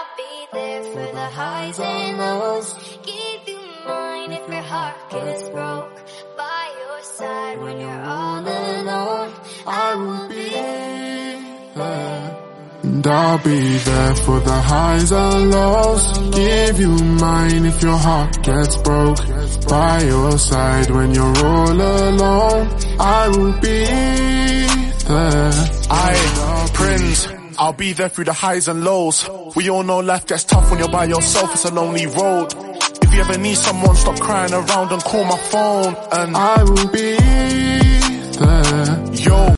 be there for the highs and lows. Give you mine if your heart gets broke. By your side when you're all alone. I will be there. And I'll be there for the highs and lows. Give you mine if your heart gets broke. By your side when you're all alone. I will be there. Prince, I'll be there through the highs and lows. We all know life gets tough when you're by yourself, it's a lonely road. If you ever need someone, stop crying around and call my phone. And I will be there. Yo